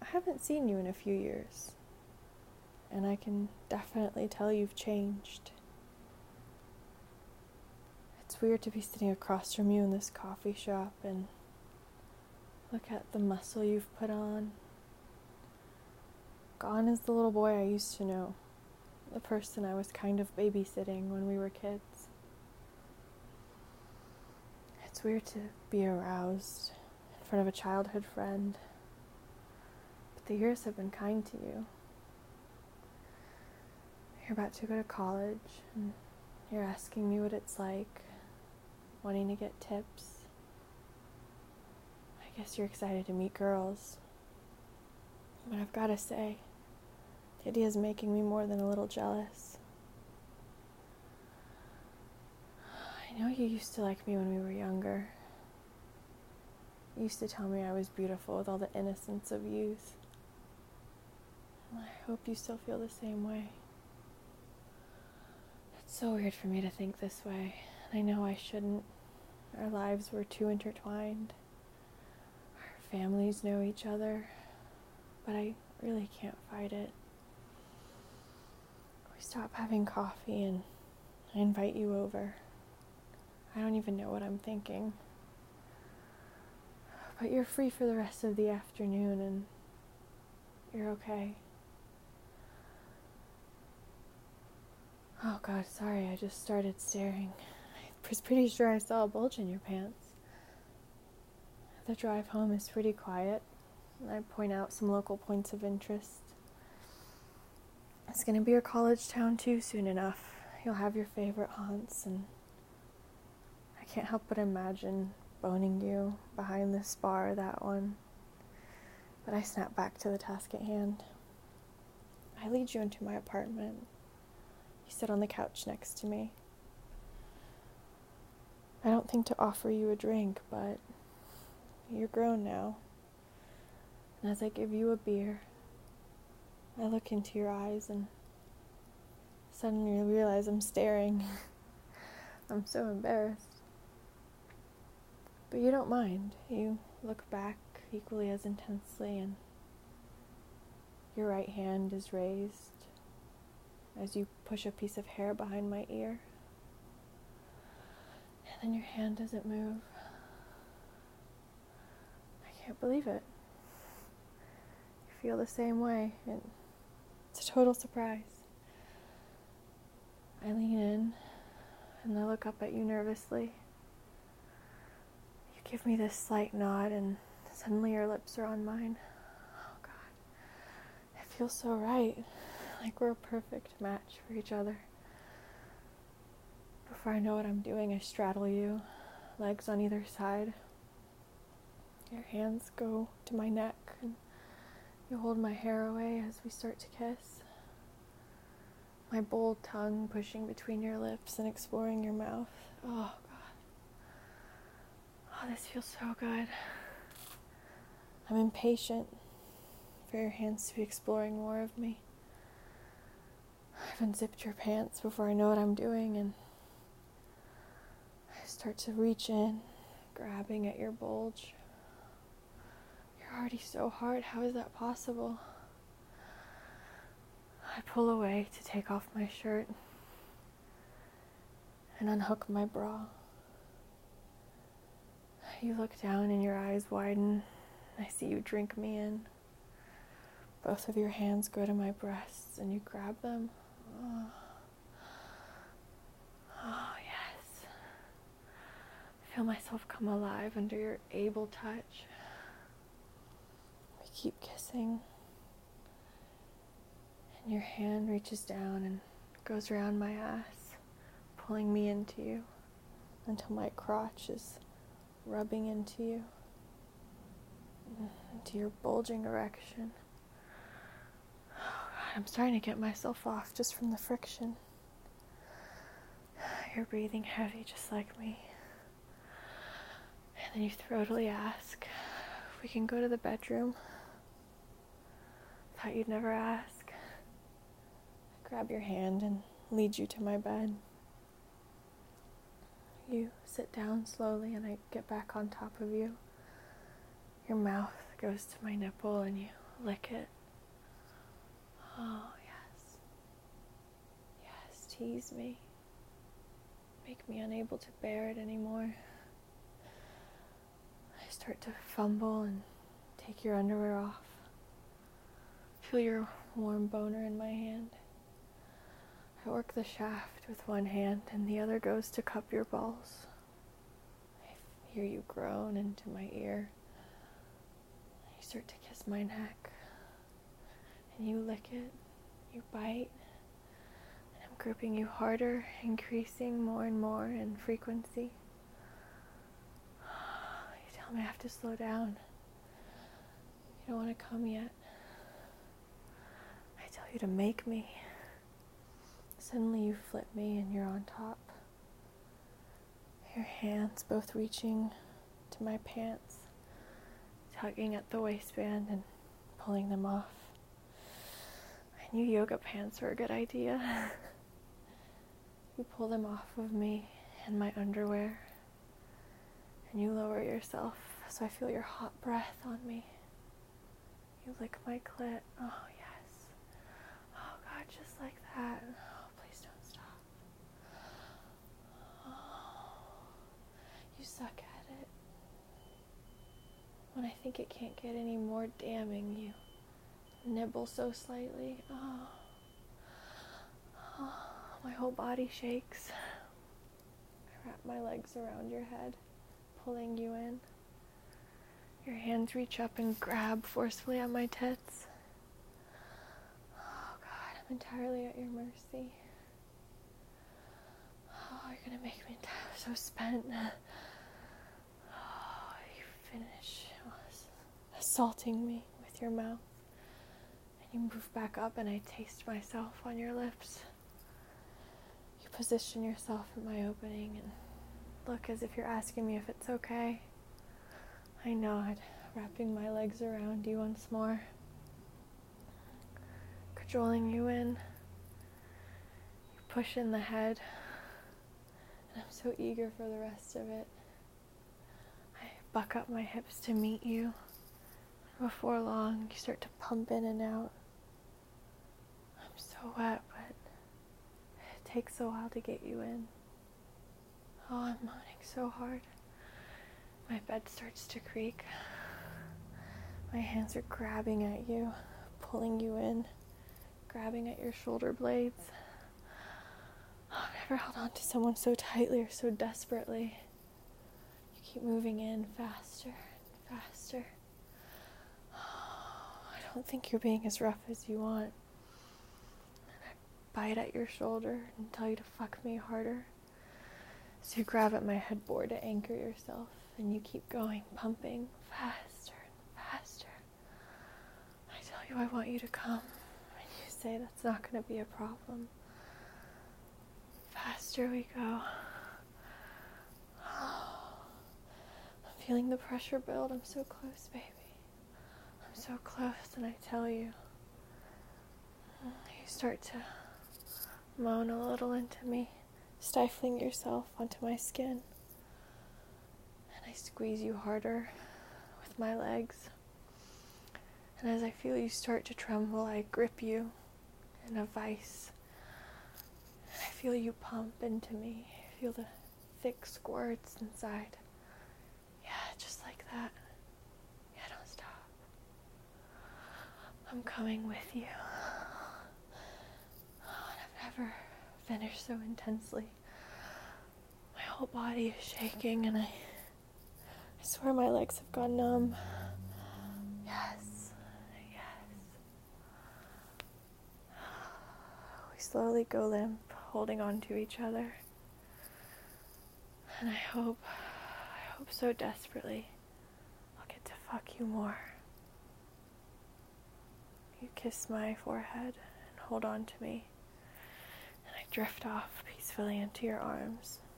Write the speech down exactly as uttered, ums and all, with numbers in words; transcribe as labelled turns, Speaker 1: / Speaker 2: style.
Speaker 1: haven't seen you in a few years, and I can definitely tell you've changed. It's weird to be sitting across from you in this coffee shop and look at the muscle you've put on. Gone is the little boy I used to know, the person I was kind of babysitting when we were kids. It's weird to be aroused in front of a childhood friend, but the years have been kind to you. You're about to go to college, and you're asking me what it's like, wanting to get tips. I guess you're excited to meet girls, but I've got to say, the idea is making me more than a little jealous. I know you used to like me when we were younger. You used to tell me I was beautiful with all the innocence of youth. I hope you still feel the same way. It's so weird for me to think this way, and I know I shouldn't. Our lives were too intertwined. Our families know each other, but I really can't fight it. We stop having coffee and I invite you over. I don't even know what I'm thinking. But you're free for the rest of the afternoon and you're okay. Oh God, sorry, I just started staring. I was pretty sure I saw a bulge in your pants. The drive home is pretty quiet, and I point out some local points of interest. It's gonna be your college town too soon enough. You'll have your favorite haunts, and I can't help but imagine boning you behind this bar, that one. But I snap back to the task at hand. I lead you into my apartment. You sit on the couch next to me. I don't think to offer you a drink, but you're grown now. And as I give you a beer, I look into your eyes and suddenly realize I'm staring. I'm so embarrassed. But you don't mind. You look back equally as intensely, and your right hand is raised as you push a piece of hair behind my ear. And then your hand doesn't move. I can't believe it. You feel the same way. It, it's a total surprise. I lean in and I look up at you nervously. You give me this slight nod and suddenly your lips are on mine. Oh God. It feels so right. Like we're a perfect match for each other. Before I know what I'm doing, I straddle you, legs on either side. Your hands go to my neck, and you hold my hair away as we start to kiss. My bold tongue pushing between your lips and exploring your mouth. Oh, God. Oh, this feels so good. I'm impatient for your hands to be exploring more of me. I've unzipped your pants before I know what I'm doing, and I start to reach in, grabbing at your bulge. You're already so hard. How is that possible? I pull away to take off my shirt and unhook my bra. You look down and your eyes widen. I see you drink me in. Both of your hands go to my breasts and you grab them. Oh, oh yes. I feel myself come alive under your able touch. We keep kissing. And your hand reaches down and goes around my ass, pulling me into you until my crotch is rubbing into you, into your bulging erection. Oh God, I'm starting to get myself off just from the friction. You're breathing heavy just like me. And then you throatily ask if we can go to the bedroom. Thought you'd never ask. I grab your hand and lead you to my bed. You sit down slowly and I get back on top of you. Your mouth goes to my nipple and you Lick it. Oh, yes. Yes, tease me. Make me unable to bear it anymore. I start to fumble and take your underwear off. Feel your warm boner in my hand. I work the shaft with one hand and the other goes to cup your balls. I hear you groan into my ear. You start to kiss my neck. And you lick it. You bite. And I'm gripping you harder, increasing more and more in frequency. You tell me I have to slow down. You don't want to come yet. I tell you to make me. Suddenly you flip me and you're on top. Your hands both reaching to my pants, tugging at the waistband and pulling them off. I knew yoga pants were a good idea. You pull them off of me and my underwear, and you lower yourself so I feel your hot breath on me. You lick my clit. Oh, yes. Oh, God, just like that. Oh, please don't stop. Oh, you suck at it. When I think it can't get any more damning, you nibble so slightly. Oh. Oh, my whole body shakes. I wrap my legs around your head, pulling you in. Your hands reach up and grab forcefully at my tits. Oh, God, I'm entirely at your mercy. Oh, you're gonna make me so spent. Oh, you finish assaulting me with your mouth. You move back up and I taste myself on your lips. You position yourself at my opening and look as if you're asking me if it's okay. I nod, wrapping my legs around you once more, cajoling you in. You push in the head, and I'm so eager for the rest of it. I buck up my hips to meet you. Before long, you start to pump in and out. I'm so wet, but it takes a while to get you in. Oh, I'm moaning so hard. My bed starts to creak. My hands are grabbing at you, pulling you in, grabbing at your shoulder blades. Oh, I've never held on to someone so tightly or so desperately. You keep moving in faster and faster. I don't think you're being as rough as you want. And I bite at your shoulder and tell you to fuck me harder. So you grab at my headboard to anchor yourself, and you keep going, pumping faster and faster. I tell you I want you to come, and you say that's not going to be a problem. Faster we go. I'm feeling the pressure build. I'm so close, baby. I'm so close, and I tell you, you start to moan a little into me, stifling yourself onto my skin. And I squeeze you harder with my legs. And as I feel you start to tremble, I grip you in a vice. And I feel you pump into me. I feel the thick squirts inside. Yeah, just like that. Yeah, don't stop. I'm coming with you. Oh, and I've never finished so intensely. My whole body is shaking and I I swear my legs have gone numb. Yes, yes. We slowly go limp, holding on to each other. And I hope, I hope so desperately I'll get to fuck you more. You kiss my forehead and hold on to me, and I drift off peacefully into your arms.